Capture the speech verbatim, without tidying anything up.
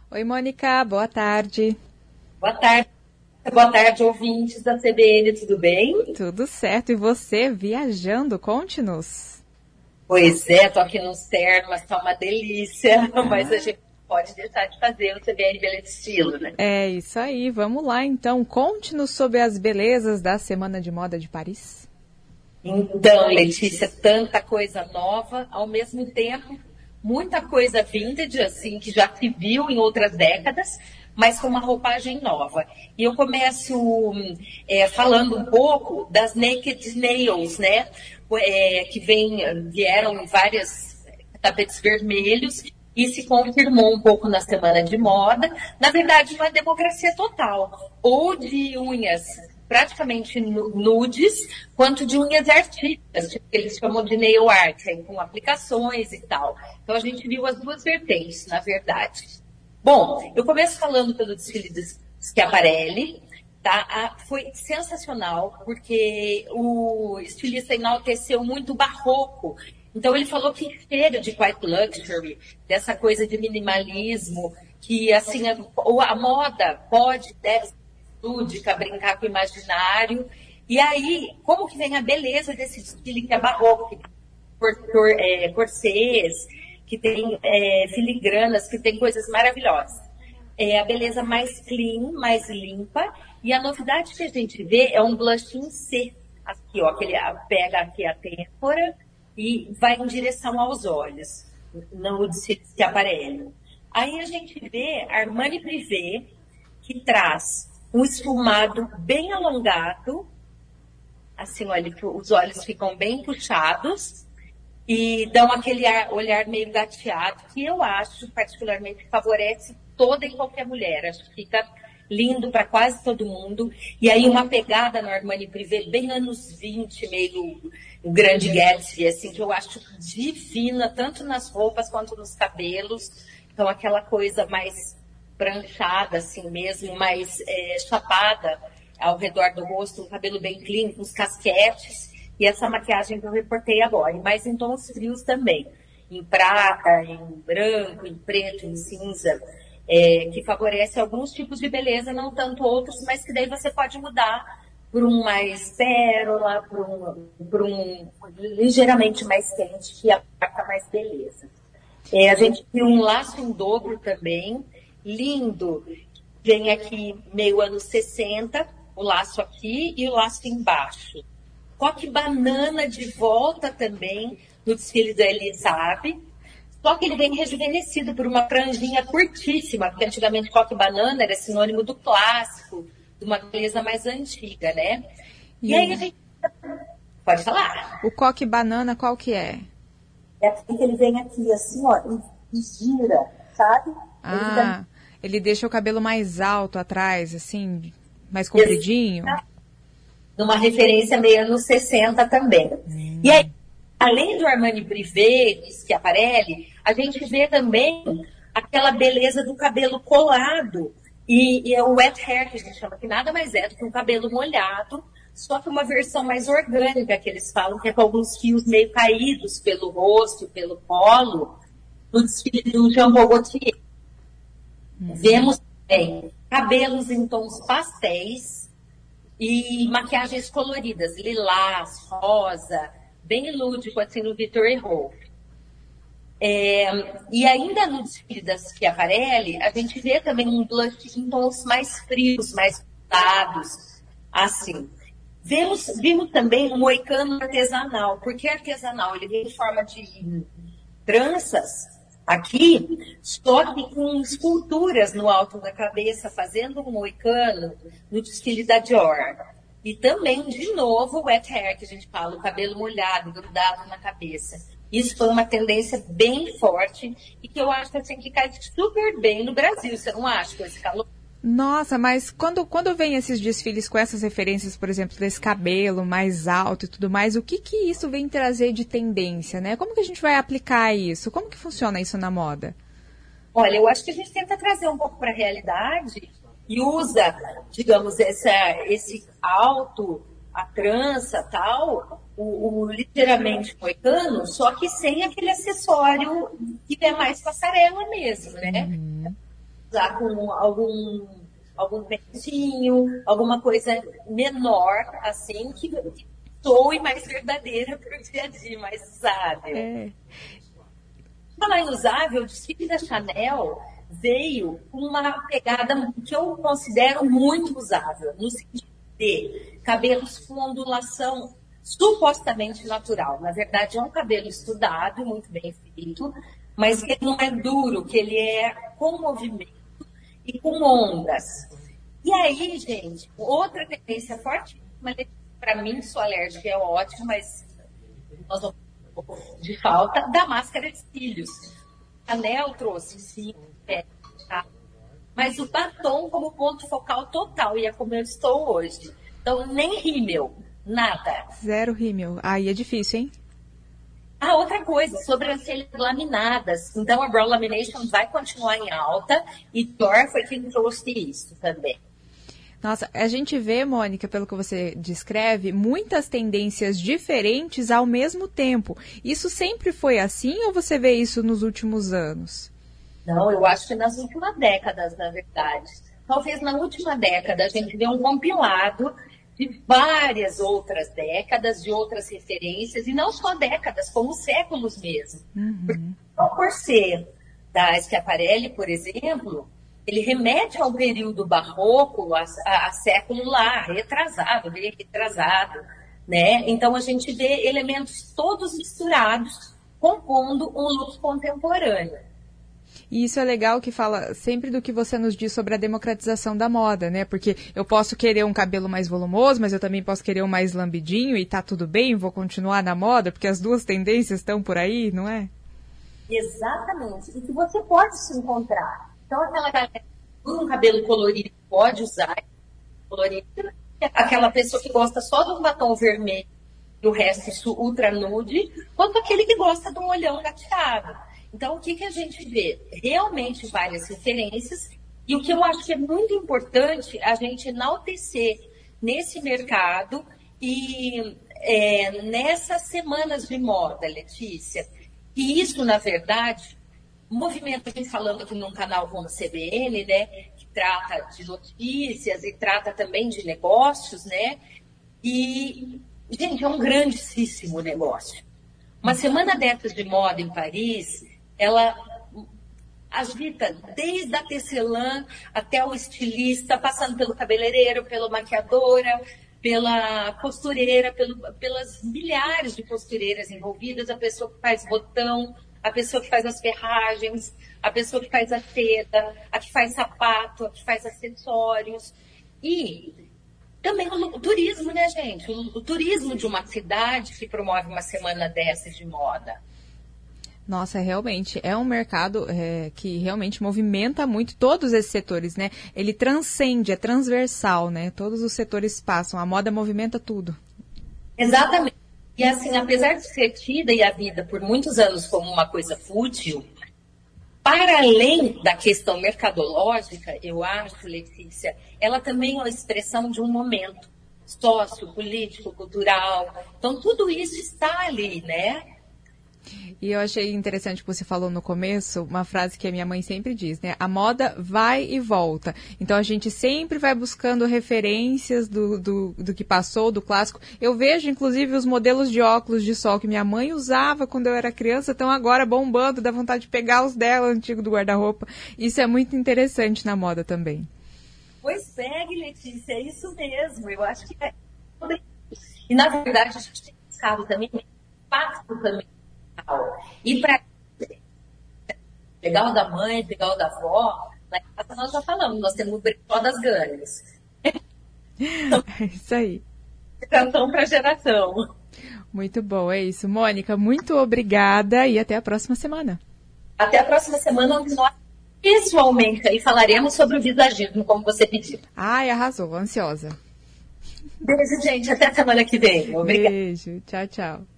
Oi, Mônica, boa tarde. Boa tarde, boa tarde, ouvintes da C B N, tudo bem? Tudo certo, e você viajando, conte-nos. Pois é, tô aqui no externo, mas tá uma delícia, Ah. mas a gente pode deixar de fazer o C B N Beleza Estilo, né? É isso aí, vamos lá então, conte-nos sobre as belezas da Semana de Moda de Paris. Então, Letícia, tanta coisa nova, ao mesmo tempo, muita coisa vintage, assim, que já se viu em outras décadas, mas com uma roupagem nova. E eu começo é, falando um pouco das Naked Nails, né? É, que vem, vieram em vários tapetes vermelhos e se confirmou um pouco na Semana de Moda. Na verdade, uma democracia total, ou de unhas praticamente nudes, quanto de unhas artísticas, tipo, que eles chamam de nail art, com aplicações e tal. Então a gente viu as duas vertentes, na verdade. Bom, eu começo falando pelo desfile do Schiaparelli, tá? Ah, foi sensacional, porque o estilista enalteceu muito o barroco. Então ele falou que cheiro de quiet luxury, dessa coisa de minimalismo, que assim, a, a moda pode, deve lúdica, brincar com o imaginário. E aí, como que vem a beleza desse desfile que é barroco, que tem cor, é, corsês, que tem é, filigranas, que tem coisas maravilhosas. É a beleza mais clean, mais limpa. E a novidade que a gente vê é um blush em C. Aqui, ó, que ele pega aqui a têmpora e vai em direção aos olhos, no desfile de aparelho. Aí a gente vê Armani Privé, que traz um esfumado bem alongado, assim, olha, os olhos ficam bem puxados e dão aquele ar, olhar meio gateado, que eu acho particularmente favorece toda e qualquer mulher. Acho que fica lindo para quase todo mundo. E aí uma pegada no Armani Privé, bem anos vinte, meio o Grande Gatsby, assim, que eu acho divina, tanto nas roupas quanto nos cabelos. Então aquela coisa mais pranchada, assim mesmo, mais é, chapada ao redor do rosto, um cabelo bem clean, com os casquetes, e essa maquiagem que eu reportei agora, mas em tons frios também, em prata, em branco, em preto, em cinza, é, que favorece alguns tipos de beleza, não tanto outros, mas que daí você pode mudar por um mais pérola, por um, por um ligeiramente mais quente, que abarca mais beleza. É, a gente viu um laço em dobro também, lindo, vem aqui meio anos sessenta, o laço aqui e o laço embaixo. Coque banana de volta também no desfile da Elisabe, só que ele vem rejuvenescido por uma franjinha curtíssima, porque antigamente coque banana era sinônimo do clássico, de uma beleza mais antiga, né? E, e aí a gente... Pode falar. O coque banana qual que é? É assim que ele vem aqui, assim, ó, e gira, sabe? Ah, ele deixa o cabelo mais alto atrás, assim, mais compridinho. Numa referência meio anos sessenta também. Hum. E aí, além do Armani Privé, do Schiaparelli, a gente vê também aquela beleza do cabelo colado. E, e é o wet hair, que a gente chama, que nada mais é do que um cabelo molhado, só que uma versão mais orgânica, que eles falam, que é com alguns fios meio caídos pelo rosto, pelo colo, no desfile do Jean Paul Gaultier. Hum. Vemos também cabelos em tons pastéis e maquiagens coloridas, lilás, rosa, bem lúdico, assim, no Victor Rolf. É, e ainda no desfile da Schiaparelli, a gente vê também um blush em tons mais frios, mais pesados, assim. Vemos, vimos também um moicano artesanal. Por que artesanal? Ele vem em forma de tranças aqui, só que com esculturas no alto da cabeça, fazendo um moicano no desfile da Dior. E também, de novo, o wet hair, que a gente fala, o cabelo molhado, grudado na cabeça. Isso foi uma tendência bem forte e que eu acho assim, que cai super bem no Brasil, você não acha, com esse calor? Nossa, mas quando, quando vem esses desfiles com essas referências, por exemplo, desse cabelo mais alto e tudo mais, o que que isso vem trazer de tendência, né? Como que a gente vai aplicar isso? Como que funciona isso na moda? Olha, eu acho que a gente tenta trazer um pouco para a realidade e usa, digamos, essa, esse alto, a trança tal, o, o ligeiramente moicano, só que sem aquele acessório que é mais passarela mesmo, né? Uhum. usar com algum, algum pentinho, alguma coisa menor, assim, que soe mais verdadeira para o dia a dia, mais usável. É. Falar em usável, o desfile da Chanel veio com uma pegada que eu considero muito usável, no sentido de cabelos com ondulação supostamente natural. Na verdade, é um cabelo estudado, muito bem feito, mas que ele não é duro, que ele é com movimento e com ondas. E aí, gente, outra tendência forte, para mim, sou alérgica, é ótimo, mas nós vamos de falta da máscara de cílios. A Chanel trouxe, sim, é, tá? Mas o batom como ponto focal total, e é como eu estou hoje. Então, nem rímel, nada. Zero rímel. Aí é difícil, hein? Ah, outra coisa, sobrancelhas laminadas. Então, a brow lamination vai continuar em alta e Dior foi quem trouxe isso também. Nossa, a gente vê, Mônica, pelo que você descreve, muitas tendências diferentes ao mesmo tempo. Isso sempre foi assim ou você vê isso nos últimos anos? Não, eu acho que nas últimas décadas, na verdade. Talvez na última década a gente vê um compilado de várias outras décadas, de outras referências, e não só décadas, como séculos mesmo. Uhum. Por ser da Schiaparelli, por exemplo, ele remete ao período barroco, a, a, a século lá, retrasado, bem retrasado, né? Então a gente vê elementos todos misturados, compondo um look contemporâneo. E isso é legal que fala sempre do que você nos diz sobre a democratização da moda, né? Porque eu posso querer um cabelo mais volumoso, mas eu também posso querer um mais lambidinho e tá tudo bem, vou continuar na moda, porque as duas tendências estão por aí, não é? Exatamente. E que você pode se encontrar. Então, aquela galera com um cabelo colorido pode usar colorido. Aquela pessoa que gosta só de um batom vermelho e o resto ultra nude, quanto aquele que gosta de um olhão gateado. Então, o que, que a gente vê? Realmente várias referências. E o que eu acho que é muito importante a gente enaltecer nesse mercado e é, nessas semanas de moda, Letícia. E isso, na verdade, movimento, a gente falando aqui num canal como o C B N, né, que trata de notícias e trata também de negócios, né? E, gente, é um grandíssimo negócio. Uma semana dessas de moda em Paris, ela agita desde a tecelã até o estilista, passando pelo cabeleireiro, pela maquiadora, pela costureira, pelo, pelas milhares de costureiras envolvidas, a pessoa que faz botão, a pessoa que faz as ferragens, a pessoa que faz a seda, a que faz sapato, a que faz acessórios. E também o, o turismo, né, gente? O, o turismo de uma cidade que promove uma semana dessas de moda. Nossa, realmente, é um mercado é, que realmente movimenta muito todos esses setores, né? Ele transcende, é transversal, né? Todos os setores passam, a moda movimenta tudo. Exatamente. E assim, apesar de ser tida e a vida por muitos anos como uma coisa fútil, para além da questão mercadológica, eu acho, Letícia, ela também é uma expressão de um momento sócio, político, cultural. Então, tudo isso está ali, né? E eu achei interessante que você falou no começo, uma frase que a minha mãe sempre diz, né? A moda vai e volta. Então, a gente sempre vai buscando referências do, do, do que passou, do clássico. Eu vejo, inclusive, os modelos de óculos de sol que minha mãe usava quando eu era criança, estão agora bombando, dá vontade de pegar os dela, antigo do guarda-roupa. Isso é muito interessante na moda também. Pois pegue, Letícia, é isso mesmo. Eu acho que é... E, na verdade, a gente tem buscado também impacto também. E para pegar o da mãe, pegar o da avó, lá em casa nós já falamos, nós temos o brechó das ganhas. Então, é isso aí. Cantão para geração. Muito bom, é isso. Mônica, muito obrigada e até a próxima semana. Até a próxima semana, onde nós pessoalmente aí falaremos sobre o visagismo, como você pediu. Ai, arrasou, ansiosa. Beijo, gente. Até a semana que vem. Obrigada. Beijo. Tchau, tchau.